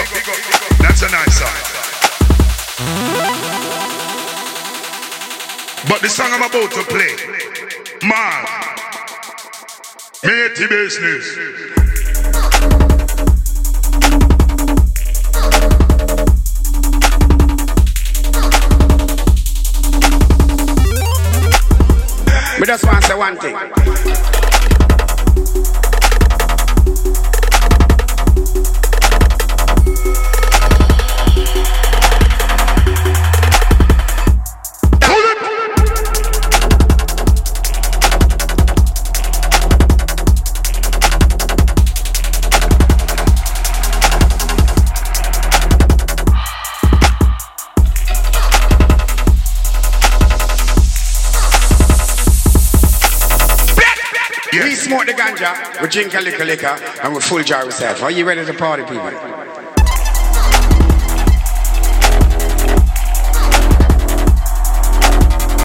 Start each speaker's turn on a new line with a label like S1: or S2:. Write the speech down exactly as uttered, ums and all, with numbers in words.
S1: up. That's a nice song. But the song I'm about to play, man, matey business.
S2: We just want to say one thing. We smoke the ganja, we drink a little liquor, and we full jar ourselves. Are you ready to party, people?